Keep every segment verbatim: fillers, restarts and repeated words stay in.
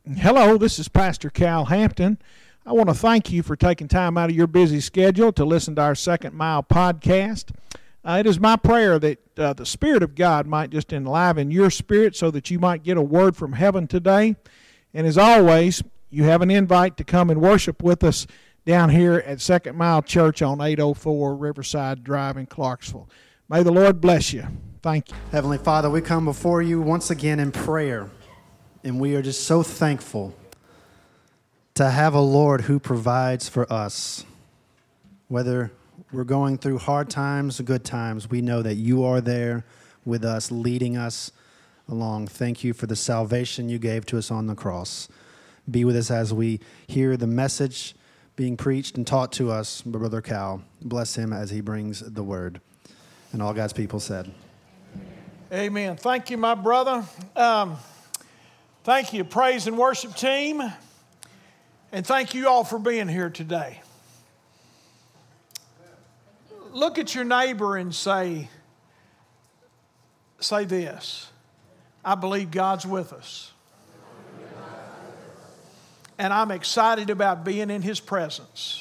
Hello, this is Pastor Cal Hampton. I want to thank you for taking time out of your busy schedule to listen to our Second Mile podcast. Uh, it is my prayer that uh, the Spirit of God might just enliven your spirit so that you might get a word from heaven today. And as always, you have an invite to come and worship with us down here at Second Mile Church on eight oh four Riverside Drive in Clarksville. May the Lord bless you. Thank you. Heavenly Father, we come before you once again in prayer. And we are just so thankful to have a Lord who provides for us. Whether we're going through hard times or good times, we know that you are there with us, leading us along. Thank you for the salvation you gave to us on the cross. Be with us as we hear the message being preached and taught to us by Brother Cal. Bless him as he brings the word. And all God's people said. Amen. Thank you, my brother. Um, Thank you, praise and worship team, and thank you all for being here today. Look at your neighbor and say, say this, I believe God's with us, and I'm excited about being in His presence.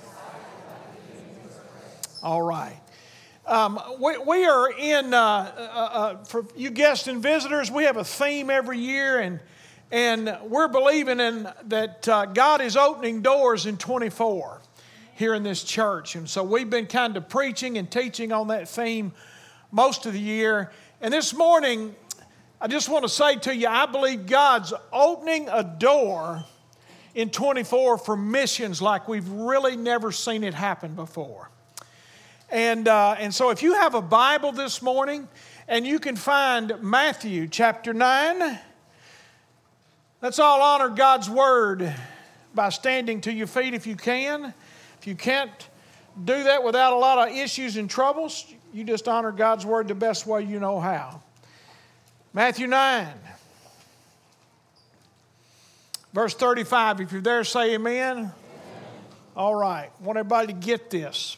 All right. Um, we, we are in, uh, uh, uh, for you guests and visitors, we have a theme every year, and and we're believing in that uh, God is opening doors in twenty-four here in this church. And so we've been kind of preaching and teaching on that theme most of the year. And this morning, I just want to say to you, I believe God's opening a door in twenty-four for missions like we've really never seen it happen before. And uh, and so if you have a Bible this morning and you can find Matthew chapter nine, let's all honor God's word by standing to your feet if you can. If you can't do that without a lot of issues and troubles, you just honor God's word the best way you know how. Matthew nine, verse thirty-five. If you're there, say amen. Amen. All right. I want everybody to get this.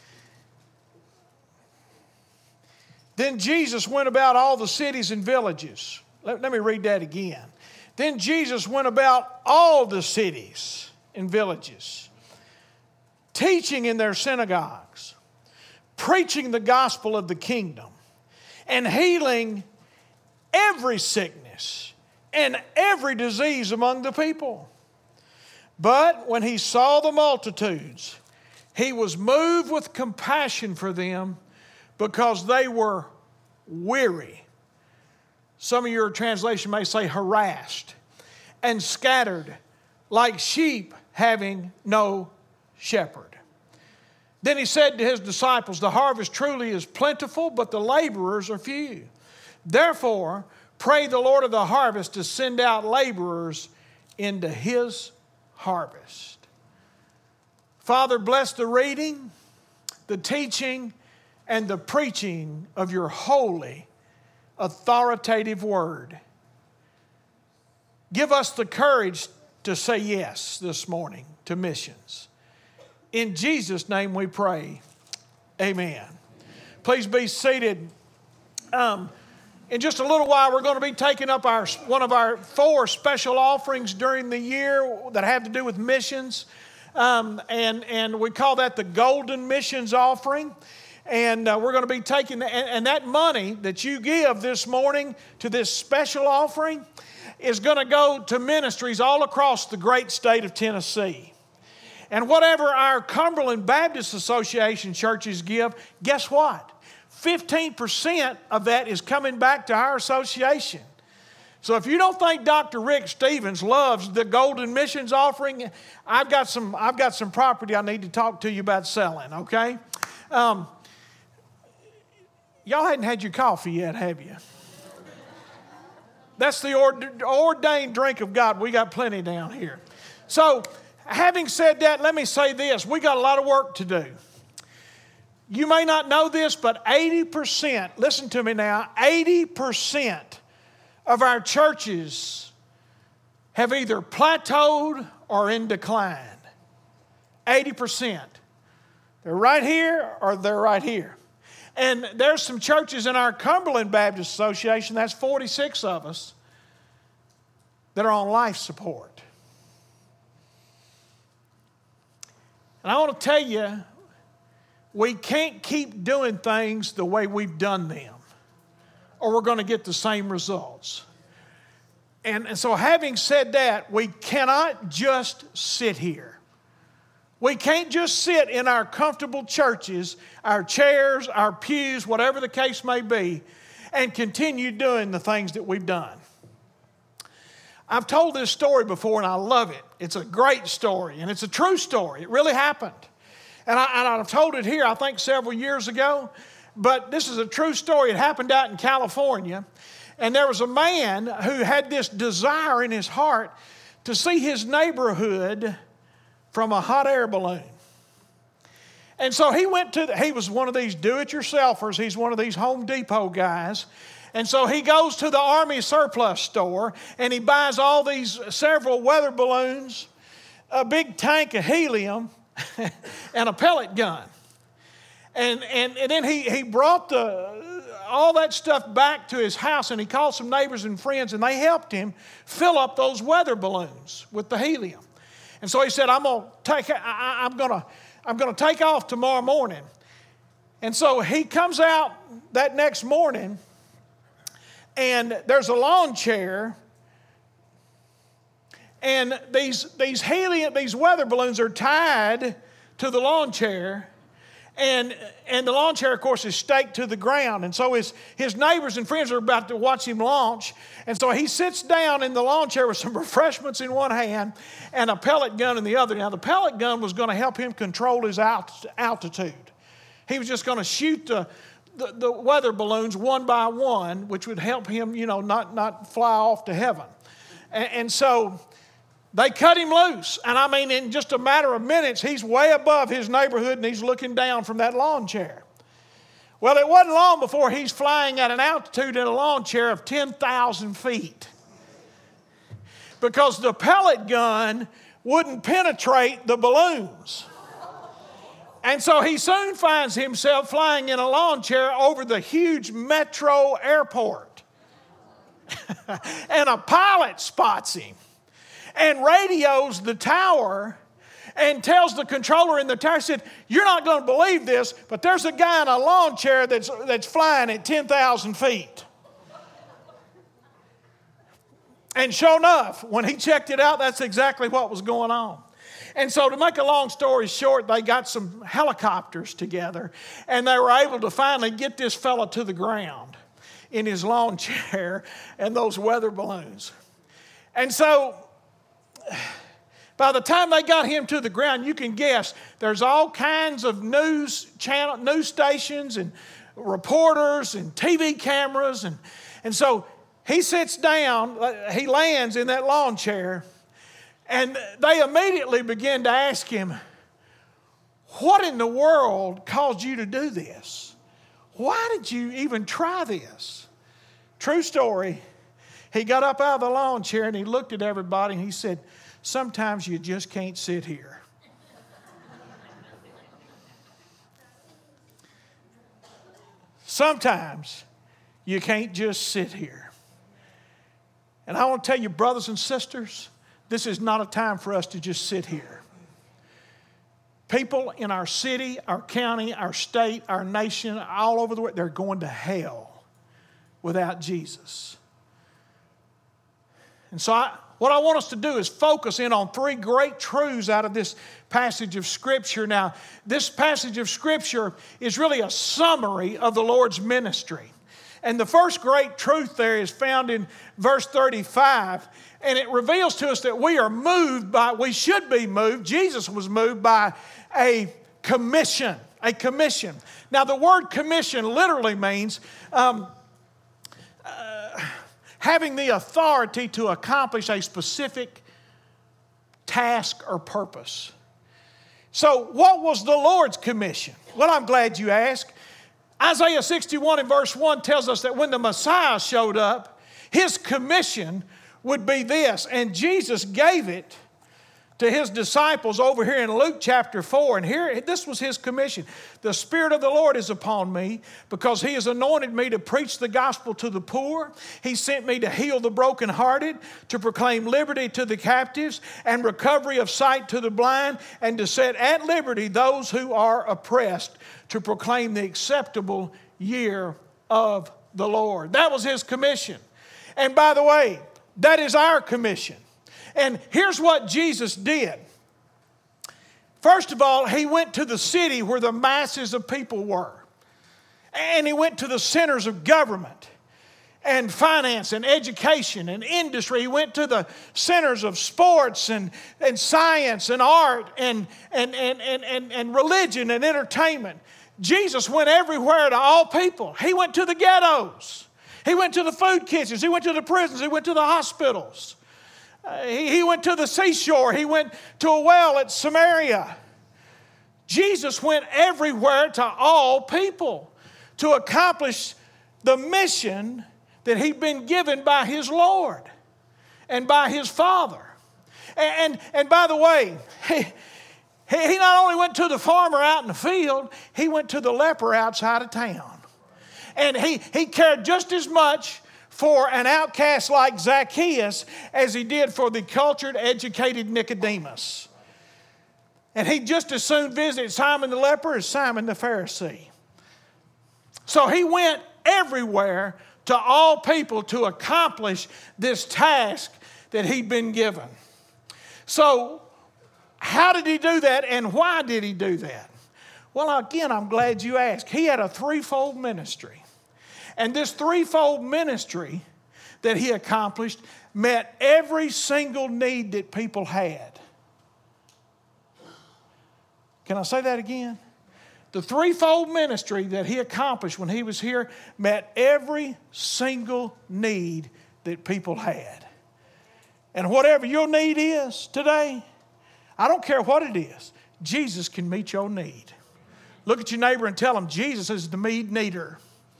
Then Jesus went about all the cities and villages. Let, let me read that again. Then Jesus went about all the cities and villages, teaching in their synagogues, preaching the gospel of the kingdom, and healing every sickness and every disease among the people. But when he saw the multitudes, he was moved with compassion for them, because they were weary. Some of your translation may say harassed and scattered like sheep having no shepherd. Then he said to his disciples, the harvest truly is plentiful, but the laborers are few. Therefore, pray the Lord of the harvest to send out laborers into His harvest. Father, bless the reading, the teaching, and the preaching of your holy, authoritative word. Give us the courage to say yes this morning to missions. In Jesus' name we pray. Amen. Please be seated. Um, in just a little while, we're going to be taking up our one of our four special offerings during the year that have to do with missions. Um, and, and we call that the Golden Missions Offering. And uh, we're going to be taking, the, and, and that money that you give this morning to this special offering is going to go to ministries all across the great state of Tennessee. And whatever our Cumberland Baptist Association churches give, guess what? fifteen percent of that is coming back to our association. So if you don't think Doctor Rick Stevens loves the Golden Missions Offering, I've got some, I've got some property I need to talk to you about selling, okay? Um, Y'all hadn't had your coffee yet, have you? That's the ordained drink of God. We got plenty down here. So, having said that, let me say this. We got a lot of work to do. You may not know this, but eighty percent, listen to me now, eighty percent of our churches have either plateaued or in decline. eighty percent. They're right here or they're right here. And there's some churches in our Cumberland Baptist Association, that's forty-six of us, that are on life support. And I want to tell you, we can't keep doing things the way we've done them, or we're going to get the same results. And, and so having said that, we cannot just sit here. We can't just sit in our comfortable churches, our chairs, our pews, whatever the case may be, and continue doing the things that we've done. I've told this story before, and I love it. It's a great story, and it's a true story. It really happened. And, I, and I've told it here, I think, several years ago, but this is a true story. It happened out in California, and there was a man who had this desire in his heart to see his neighborhood from a hot air balloon. And so he went to, the, he was one of these do-it-yourselfers. He's one of these Home Depot guys. And so he goes to the Army surplus store and he buys all these several weather balloons, a big tank of helium, and a pellet gun. And, and, and then he, he brought the, all that stuff back to his house, and he called some neighbors and friends, and they helped him fill up those weather balloons with the helium. And so he said, I'm going to take, I, I'm going to, I'm going to take off tomorrow morning. And so he comes out that next morning, and there's a lawn chair, and these these helium, these weather balloons are tied to the lawn chair, and and the lawn chair, of course, is staked to the ground. And so his his neighbors and friends are about to watch him launch. And so he sits down in the lawn chair with some refreshments in one hand and a pellet gun in the other. Now, the pellet gun was going to help him control his alt- altitude. He was just going to shoot the, the, the weather balloons one by one, which would help him, you know, not, not fly off to heaven. And, and so they cut him loose. And I mean, in just a matter of minutes, he's way above his neighborhood and he's looking down from that lawn chair. Well, it wasn't long before he's flying at an altitude in a lawn chair of ten thousand feet. Because the pellet gun wouldn't penetrate the balloons. And so he soon finds himself flying in a lawn chair over the huge metro airport. And a pilot spots him and radios the tower and tells the controller in the tower, said, you're not going to believe this, but there's a guy in a lawn chair that's, that's flying at ten thousand feet. And sure enough, when he checked it out, that's exactly what was going on. And so to make a long story short, they got some helicopters together, and they were able to finally get this fella to the ground in his lawn chair and those weather balloons. And so by the time they got him to the ground, you can guess there's all kinds of news channel, news stations and reporters and T V cameras. And, and so he sits down, he lands in that lawn chair, and they immediately begin to ask him, what in the world caused you to do this? Why did you even try this? True story. He got up out of the lawn chair and he looked at everybody and he said, sometimes you just can't sit here. Sometimes you can't just sit here. And I want to tell you, brothers and sisters, this is not a time for us to just sit here. People in our city, our county, our state, our nation, all over the world, they're going to hell without Jesus. And so I, what I want us to do is focus in on three great truths out of this passage of Scripture. Now, this passage of Scripture is really a summary of the Lord's ministry. And the first great truth there is found in verse thirty-five. And it reveals to us that we are moved by, we should be moved, Jesus was moved by a commission, a commission. Now, the word commission literally means um, uh, having the authority to accomplish a specific task or purpose. So what was the Lord's commission? Well, I'm glad you asked. Isaiah sixty-one and verse one tells us that when the Messiah showed up, his commission would be this, and Jesus gave it to his disciples over here in Luke chapter four. And here, this was his commission. The Spirit of the Lord is upon me because he has anointed me to preach the gospel to the poor. He sent me to heal the brokenhearted, to proclaim liberty to the captives and recovery of sight to the blind, and to set at liberty those who are oppressed, to proclaim the acceptable year of the Lord. That was his commission. And by the way, that is our commission. And here's what Jesus did. First of all, he went to the city where the masses of people were. And he went to the centers of government and finance and education and industry. He went to the centers of sports and, and science and art and, and, and, and, and, and religion and entertainment. Jesus went everywhere to all people. He went to the ghettos. He went to the food kitchens. He went to the prisons. He went to the hospitals. Uh, he, he went to the seashore. He went to a well at Samaria. Jesus went everywhere to all people to accomplish the mission that he'd been given by his Lord and by his Father. And, and, and by the way, he, he not only went to the farmer out in the field, he went to the leper outside of town. And he, he cared just as much for an outcast like Zacchaeus as he did for the cultured, educated Nicodemus. And he just as soon visited Simon the leper as Simon the Pharisee. So he went everywhere to all people to accomplish this task that he'd been given. So how did he do that, and why did he do that? Well, again, I'm glad you asked. He had a threefold ministry. And this threefold ministry that he accomplished met every single need that people had. Can I say that again? The threefold ministry that he accomplished when he was here met every single need that people had. And whatever your need is today, I don't care what it is, Jesus can meet your need. Look at your neighbor and tell him, Jesus is the need meter.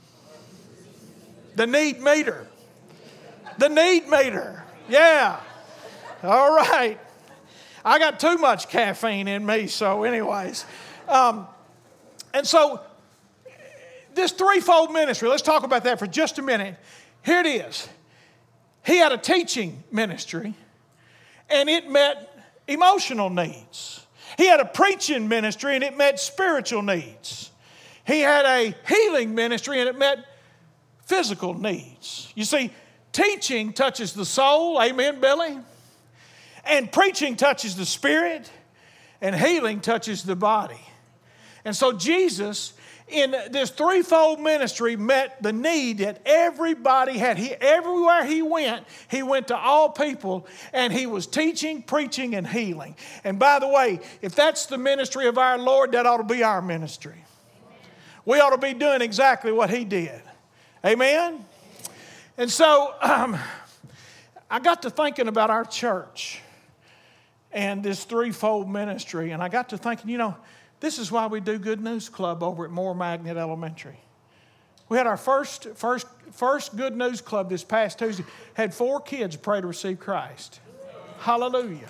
The need meter. The need meter. Yeah. All right. I got too much caffeine in me, so anyways. Um, and so this threefold ministry, let's talk about that for just a minute. Here it is. He had a teaching ministry, and it met emotional needs. He had a preaching ministry, and it met spiritual needs. He had a healing ministry, and it met physical needs. You see, teaching touches the soul, amen, Billy? And preaching touches the spirit, and healing touches the body. And so Jesus, in this threefold ministry, met the need that everybody had. He, everywhere he went, he went to all people, and he was teaching, preaching, and healing. And by the way, if that's the ministry of our Lord, that ought to be our ministry. We ought to be doing exactly what he did. Amen? And so um, I got to thinking about our church and this threefold ministry, and I got to thinking, you know, this is why we do Good News Club over at Moore Magnet Elementary. We had our first, first, first Good News Club this past Tuesday. Had four kids pray to receive Christ. Hallelujah.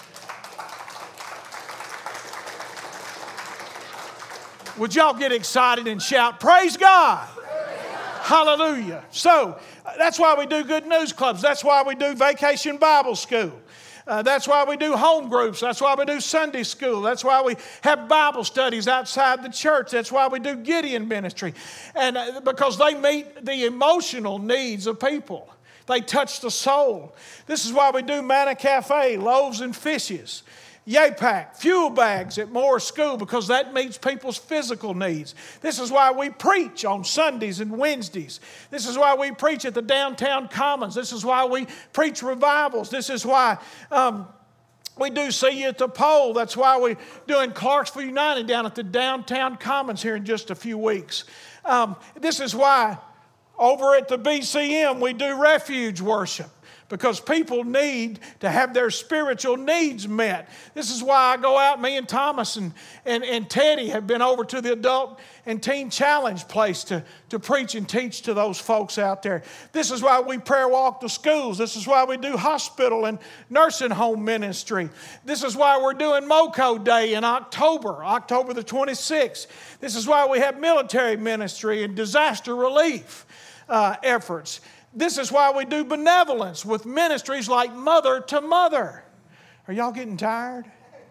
Would y'all get excited and shout, praise God? Hallelujah. So that's why we do Good News Clubs. That's why we do Vacation Bible School. Uh, that's why we do home groups. That's why we do Sunday school. That's why we have Bible studies outside the church. That's why we do Gideon ministry. And uh, because they meet the emotional needs of people. They touch the soul. This is why we do Manna Cafe, loaves and fishes. Yay-Pack, fuel bags at Moore School, because that meets people's physical needs. This is why we preach on Sundays and Wednesdays. This is why we preach at the downtown commons. This is why we preach revivals. This is why um, we do See You at the Pole. That's why we're doing Clarksville United down at the downtown commons here in just a few weeks. Um, this is why over at the B C M we do refuge worship. because people need to have their spiritual needs met. This is why I go out, me and Thomas and, and, and Teddy have been over to the Adult and Teen Challenge place to, to preach and teach to those folks out there. This is why we prayer walk to schools. This is why we do hospital and nursing home ministry. This is why we're doing MoCo Day in October, October the twenty-sixth. This is why we have military ministry and disaster relief uh, efforts. This is why we do benevolence with ministries like Mother to Mother. Are y'all getting tired?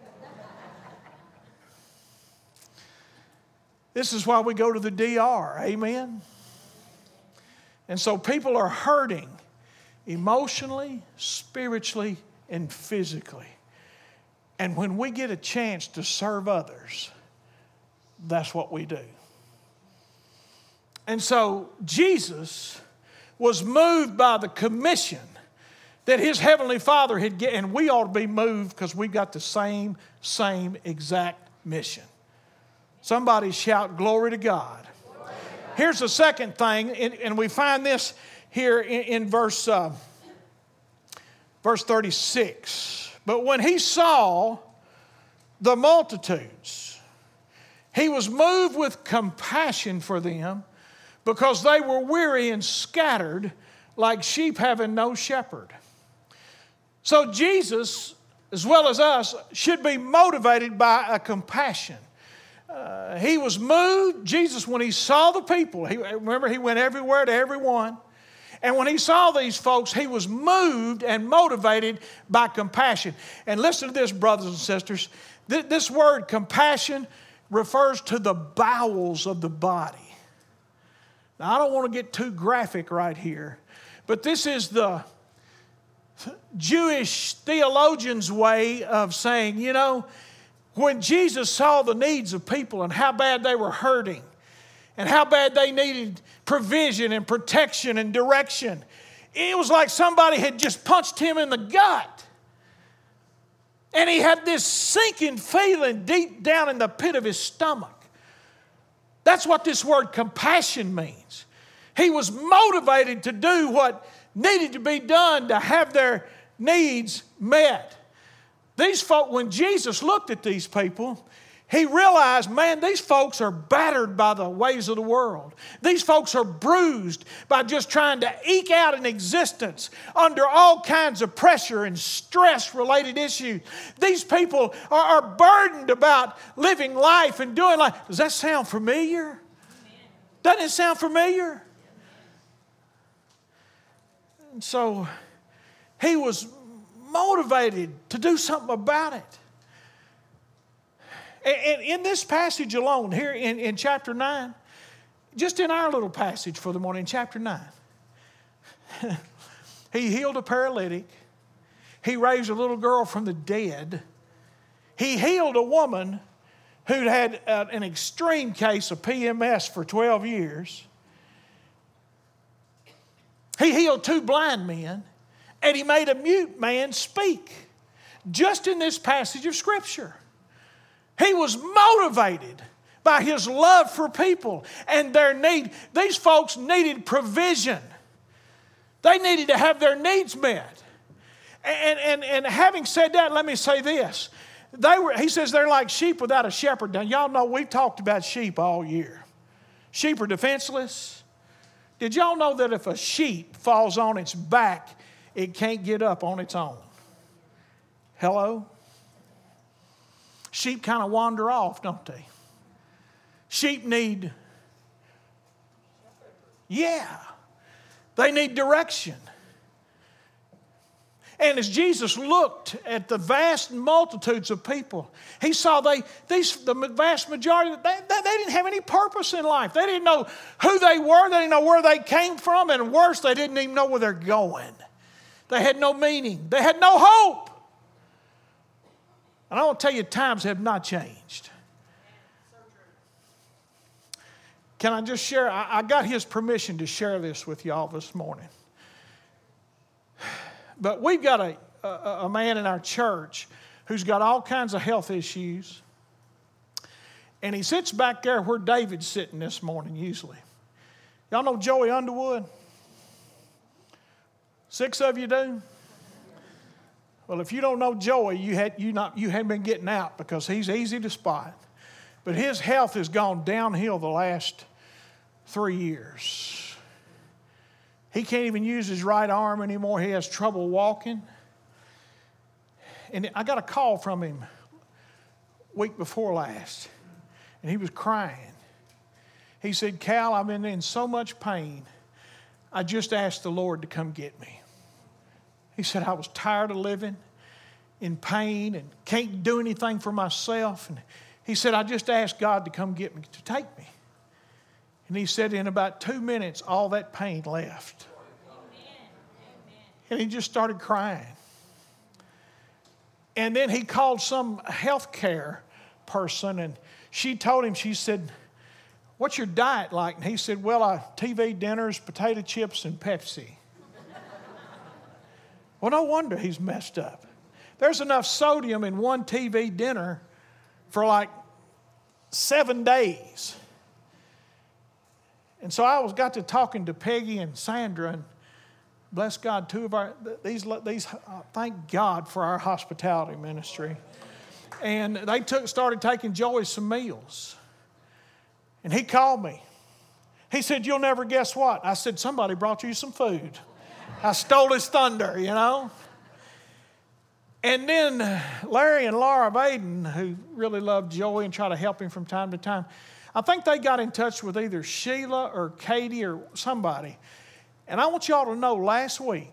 This is why we go to the D R. Amen? And so people are hurting emotionally, spiritually, and physically. And when we get a chance to serve others, that's what we do. And so Jesus was moved by the commission that his heavenly Father had given, and we ought to be moved because we've got the same, same exact mission. Somebody shout, glory to God. Glory to God. Here's the second thing, and, and we find this here in, in verse, uh, verse thirty-six. But when he saw the multitudes, he was moved with compassion for them, because they were weary and scattered like sheep having no shepherd. So Jesus, as well as us, should be motivated by a compassion. Uh, he was moved, Jesus, when he saw the people. He, remember, he went everywhere to everyone. And when he saw these folks, he was moved and motivated by compassion. And listen to this, brothers and sisters. This, this word compassion refers to the bowels of the body. Now, I don't want to get too graphic right here, but this is the Jewish theologians' way of saying, you know, when Jesus saw the needs of people and how bad they were hurting and how bad they needed provision and protection and direction, it was like somebody had just punched him in the gut. And he had this sinking feeling deep down in the pit of his stomach. That's what this word compassion means. He was motivated to do what needed to be done to have their needs met. These folk, when Jesus looked at these people, he realized, man, these folks are battered by the ways of the world. These folks are bruised by just trying to eke out an existence under all kinds of pressure and stress-related issues. These people are, are burdened about living life and doing life. Does that sound familiar? Doesn't it sound familiar? And so he was motivated to do something about it. And in this passage alone, here in, in chapter nine, just in our little passage for the morning, in chapter nine, he healed a paralytic. He raised a little girl from the dead. He healed a woman who'd had uh, an extreme case of P M S for twelve years. He healed two blind men, and he made a mute man speak, just in this passage of Scripture. He was motivated by his love for people and their need. These folks needed provision. They needed to have their needs met. And, and, and having said that, let me say this. They were, he says they're like sheep without a shepherd. Now, y'all know we've talked about sheep all year. Sheep are defenseless. Did y'all know that if a sheep falls on its back, it can't get up on its own? Hello? Sheep kind of wander off, don't they? Sheep need, yeah, they need direction. And as Jesus looked at the vast multitudes of people, he saw they, these, the vast majority, they, they, they didn't have any purpose in life. They didn't know who they were. They didn't know where they came from. And worse, they didn't even know where they're going. They had no meaning. They had no hope. And I want to tell you, times have not changed. Can I just share? I, I got his permission to share this with y'all this morning. But we've got a, a, a man in our church who's got all kinds of health issues. And he sits back there where David's sitting this morning usually. Y'all know Joey Underwood? Six of you do? Well, if you don't know Joey, you, had, you, not, you hadn't been getting out because he's easy to spot. But his health has gone downhill the last three years. He can't even use his right arm anymore. He has trouble walking. And I got a call from him week before last, and he was crying. He said, Cal, I've been in so much pain. I just asked the Lord to come get me. He said, I was tired of living in pain and can't do anything for myself. And he said, I just asked God to come get me, to take me. And he said, in about two minutes, all that pain left. Amen. And he just started crying. And then he called some health care person, and she told him, she said, what's your diet like? And he said, well, uh, T V dinners, potato chips, and Pepsi. Well, no wonder he's messed up. There's enough sodium in one T V dinner for like seven days. And so I was got to talking to Peggy and Sandra, and bless God, two of our, these, these uh, thank God for our hospitality ministry. And they took, started taking Joey some meals. And he called me. He said, you'll never guess what. I said, somebody brought you some food. I stole his thunder, you know. And then Larry and Laura Vaden, who really loved Joey and try to help him from time to time, I think they got in touch with either Sheila or Katie or somebody. And I want y'all to know, last week,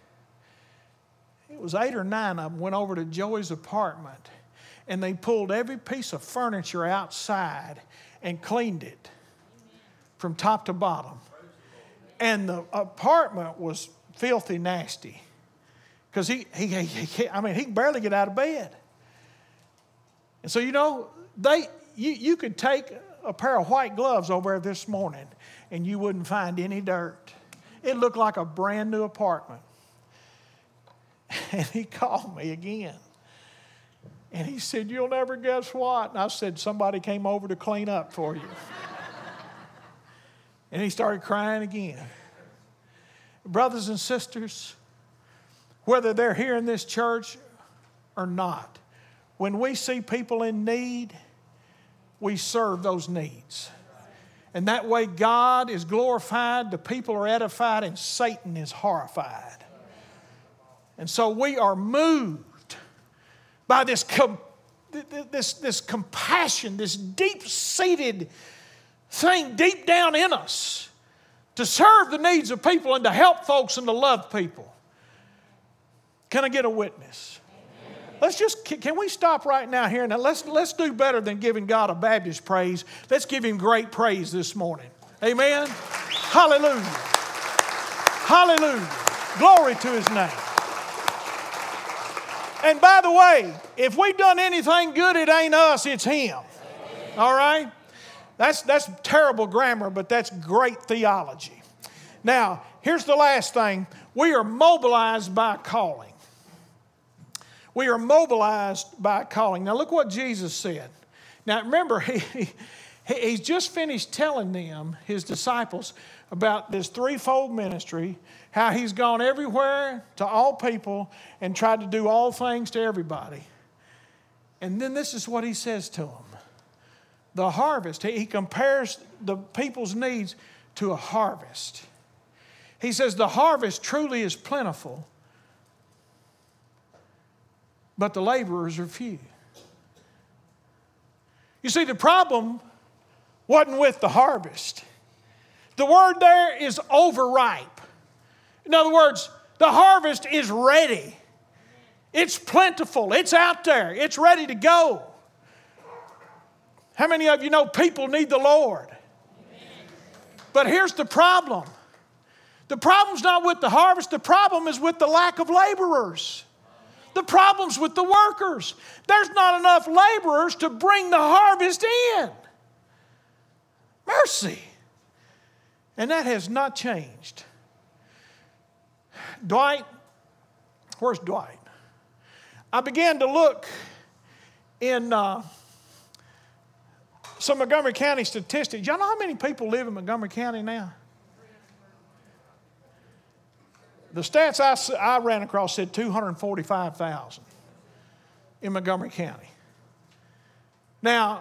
it was eight or nine of them went over to Joey's apartment, and they pulled every piece of furniture outside and cleaned it from top to bottom. And the apartment was filthy nasty. Because he, he, he, he, I mean, he can barely get out of bed. And so, you know, they you, you could take a pair of white gloves over there this morning, and you wouldn't find any dirt. It looked like a brand new apartment. And he called me again. And he said, you'll never guess what. And I said, somebody came over to clean up for you. And he started crying again. Brothers and sisters, whether they're here in this church or not, when we see people in need, we serve those needs. And that way God is glorified, the people are edified, and Satan is horrified. And so we are moved by this, com- this, this compassion, this deep-seated thing deep down in us to serve the needs of people and to help folks and to love people. Can I get a witness? Amen. Let's just, can we stop right now here? Now let's, let's do better than giving God a Baptist praise. Let's give Him great praise this morning. Amen? Hallelujah. Hallelujah. Glory to His name. And by the way, if we've done anything good, it ain't us, it's Him. All right? That's, that's terrible grammar, but that's great theology. Now, here's the last thing. We are mobilized by calling. We are mobilized by calling. Now, look what Jesus said. Now, remember, he, he, he's just finished telling them, His disciples, about this threefold ministry, how He's gone everywhere to all people and tried to do all things to everybody. And then this is what He says to them. The harvest, He compares the people's needs to a harvest. He says the harvest truly is plentiful, but the laborers are few. You see, the problem wasn't with the harvest. The word there is overripe. In other words, the harvest is ready. It's plentiful. It's out there. It's ready to go. How many of you know people need the Lord? But here's the problem. The problem's not with the harvest. The problem is with the lack of laborers. The problem's with the workers. There's not enough laborers to bring the harvest in. Mercy. And that has not changed. Dwight, where's Dwight? I began to look in uh, some Montgomery County statistics. Y'all know how many people live in Montgomery County now? The stats I, s- I ran across said two hundred forty-five thousand in Montgomery County. Now,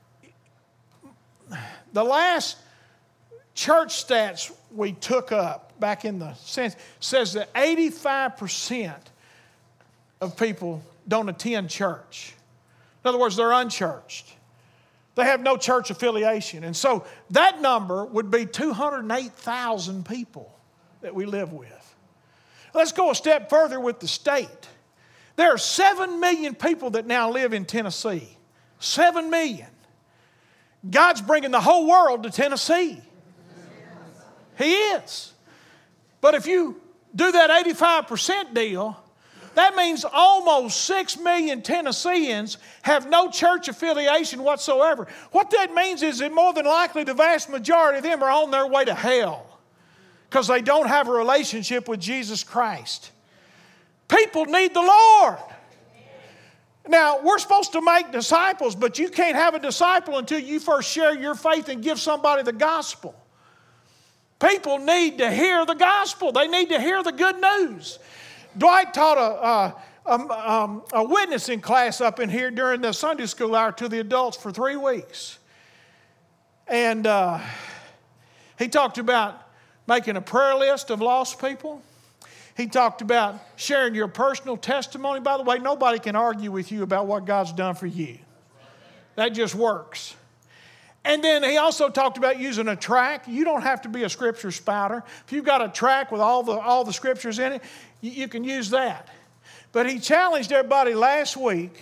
the last church stats we took up back in the sense says that eighty-five percent of people don't attend church. In other words, they're unchurched. They have no church affiliation. And so that number would be two hundred eight thousand people that we live with. Let's go a step further with the state. There are seven million people that now live in Tennessee. seven million. God's bringing the whole world to Tennessee. He is. But if you do that eighty-five percent deal, that means almost six million Tennesseans have no church affiliation whatsoever. What that means is that more than likely the vast majority of them are on their way to hell because they don't have a relationship with Jesus Christ. People need the Lord. Now, we're supposed to make disciples, but you can't have a disciple until you first share your faith and give somebody the gospel. People need to hear the gospel. They need to hear the good news. Dwight taught a, a, a, um, a witnessing class up in here during the Sunday school hour to the adults for three weeks. And uh, he talked about making a prayer list of lost people. He talked about sharing your personal testimony. By the way, nobody can argue with you about what God's done for you. That just works. And then he also talked about using a tract. You don't have to be a scripture spouter. If you've got a tract with all the, all the scriptures in it, you, you can use that. But he challenged everybody last week,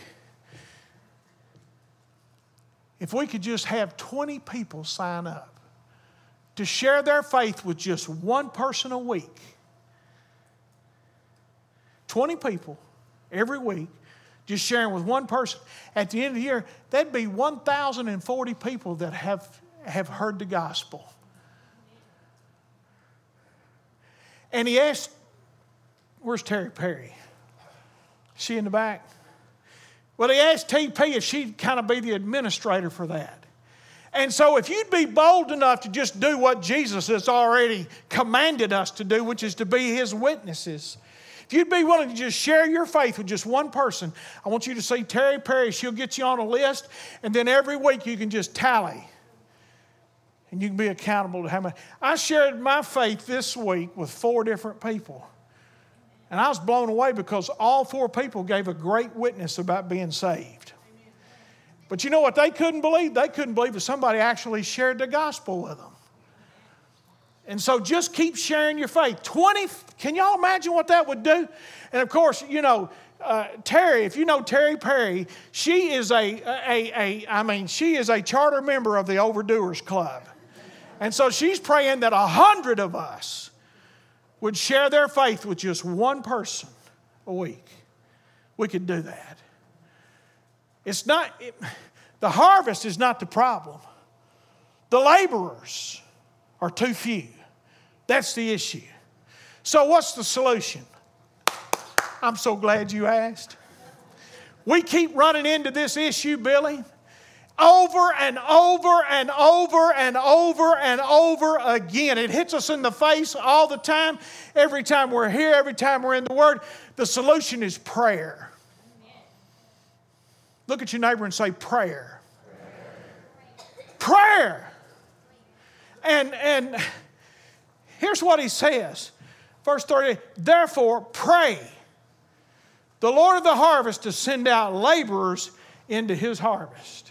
if we could just have twenty people sign up to share their faith with just one person a week. twenty people every week, just sharing with one person. At the end of the year, that'd be one thousand forty people that have, have heard the gospel. And he asked, where's Terry Perry? Is she in the back? Well, he asked T P if she'd kind of be the administrator for that. And so if you'd be bold enough to just do what Jesus has already commanded us to do, which is to be his witnesses, if you'd be willing to just share your faith with just one person, I want you to see Terry Perry. She'll get you on a list, and then every week you can just tally. And you can be accountable to how many. I shared my faith this week with four different people. And I was blown away because all four people gave a great witness about being saved. But you know what they couldn't believe? They couldn't believe that somebody actually shared the gospel with them. And so just keep sharing your faith. twenty, can y'all imagine what that would do? And of course, you know, uh, Terry, if you know Terry Perry, she is a, a, a, I mean, she is a charter member of the Overdoers Club. And so she's praying that a hundred of us would share their faith with just one person a week. We could do that. It's not, it, the harvest is not the problem. The laborers are too few. That's the issue. So what's the solution? I'm so glad you asked. We keep running into this issue, Billy, over and over and over and over and over again. It hits us in the face all the time. Every time we're here, every time we're in the Word, the solution is prayer. Look at your neighbor and say prayer. Prayer. Prayer. And, and here's what he says. Verse thirty, therefore pray the Lord of the harvest to send out laborers into his harvest.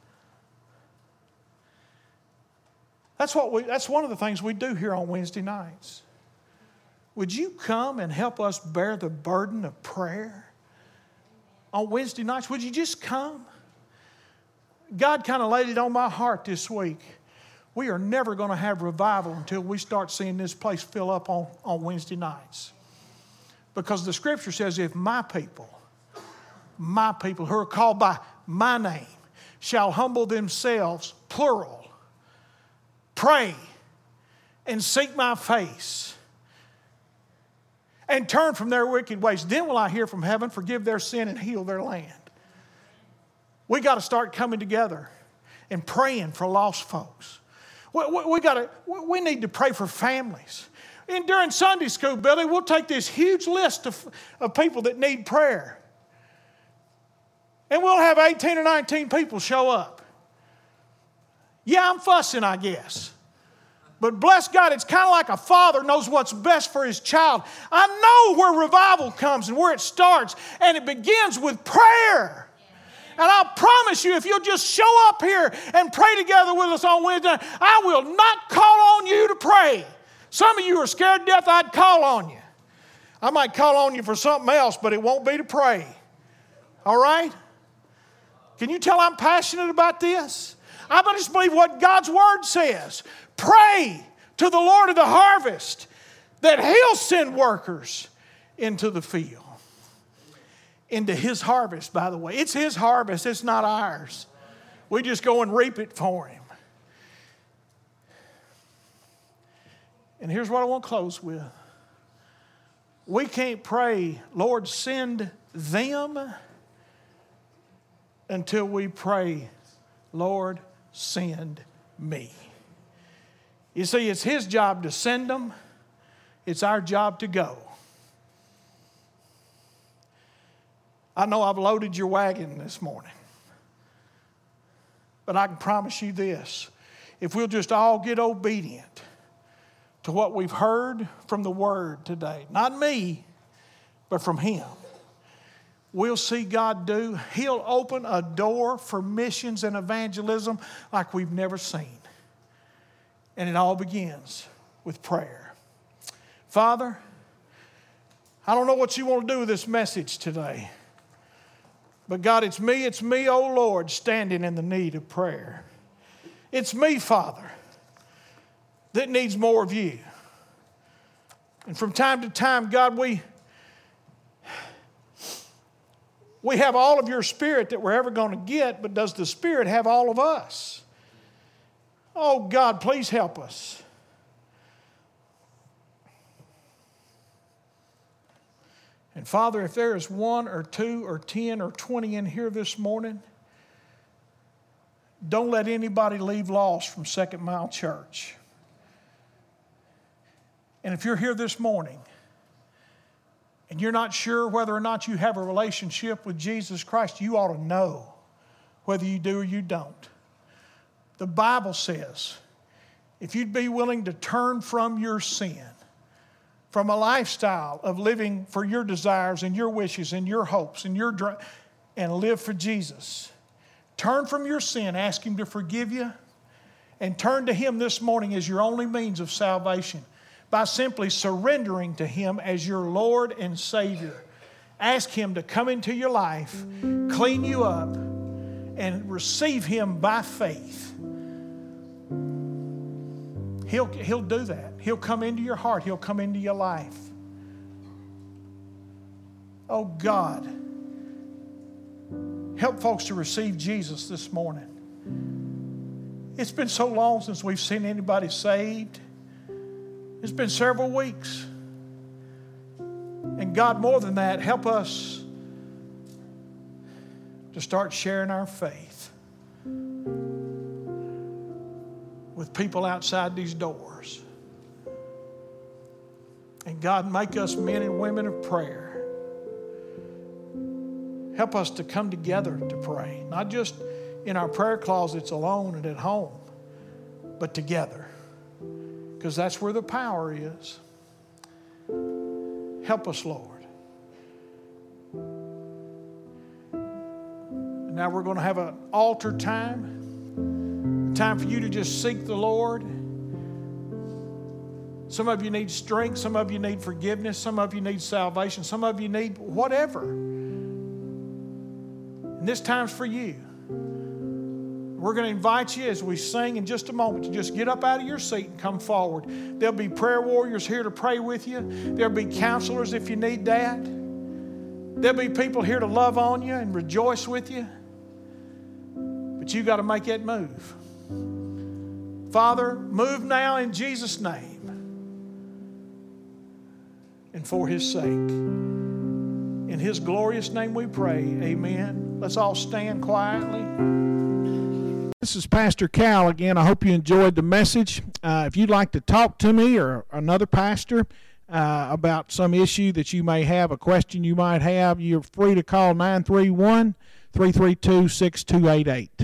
That's what we, that's one of the things we do here on Wednesday nights. Would you come and help us bear the burden of prayer on Wednesday nights? Would you just come? God kind of laid it on my heart this week. We are never going to have revival until we start seeing this place fill up on, on Wednesday nights. Because the scripture says, if my people, my people who are called by my name shall humble themselves, plural, pray and seek my face and turn from their wicked ways, then will I hear from heaven, forgive their sin and heal their land. We got to start coming together and praying for lost folks. We, we, we, gotta, we need to pray for families. in during Sunday school, Billy, we'll take this huge list of, of people that need prayer. And we'll have eighteen or nineteen people show up. Yeah, I'm fussing, I guess. But bless God, it's kind of like a father knows what's best for his child. I know where revival comes and where it starts, and it begins with prayer. And I'll promise you, if you'll just show up here and pray together with us on Wednesday night, I will not call on you to pray. Some of you are scared to death, I'd call on you. I might call on you for something else, but it won't be to pray. All right? Can you tell I'm passionate about this? I just believe what God's Word says. Pray to the Lord of the harvest that He'll send workers into the field. Into His harvest, by the way. It's His harvest, it's not ours. We just go and reap it for Him. And here's what I want to close with. We can't pray, Lord, send them, until we pray, Lord, send me. You see, it's His job to send them. It's our job to go. I know I've loaded your wagon this morning. But I can promise you this. If we'll just all get obedient to what we've heard from the Word today, not me, but from Him, we'll see God do. He'll open a door for missions and evangelism like we've never seen. And it all begins with prayer. Father, I don't know what you want to do with this message today. But God, it's me, it's me, oh Lord, standing in the need of prayer. It's me, Father, that needs more of you. And from time to time, God, we, we have all of your Spirit that we're ever going to get, but does the Spirit have all of us? Oh, God, please help us. And Father, if there is one or two or ten or twenty in here this morning, don't let anybody leave lost from Second Mile Church. And if you're here this morning and you're not sure whether or not you have a relationship with Jesus Christ, you ought to know whether you do or you don't. The Bible says, if you'd be willing to turn from your sin, from a lifestyle of living for your desires and your wishes and your hopes and your dr- and live for Jesus, turn from your sin, ask Him to forgive you, and turn to Him this morning as your only means of salvation by simply surrendering to Him as your Lord and Savior. Ask Him to come into your life, clean you up, and receive Him by faith. He'll, he'll do that. He'll come into your heart. He'll come into your life. Oh God, help folks to receive Jesus this morning. It's been so long since we've seen anybody saved. It's been several weeks. And God, more than that, help us to start sharing our faith with people outside these doors. And God, make us men and women of prayer. Help us to come together to pray, not just in our prayer closets alone and at home, but together, because that's where the power is. Help us, Lord. And now we're going to have an altar time. Time for you to just seek the Lord. Some of you need strength. Some of you need forgiveness. Some of you need salvation. Some of you need whatever. And this time's for you. We're going to invite you as we sing in just a moment to just get up out of your seat and come forward. There'll be prayer warriors here to pray with you. There'll be counselors if you need that. There'll be people here to love on you and rejoice with you. But you got to make that move. Father, move now in Jesus' name and for His sake. In His glorious name we pray, amen. Let's all stand quietly. This is Pastor Cal again. I hope you enjoyed the message. Uh, if you'd like to talk to me or another pastor uh, about some issue that you may have, a question you might have, you're free to call nine three one, three three two, six two eight eight.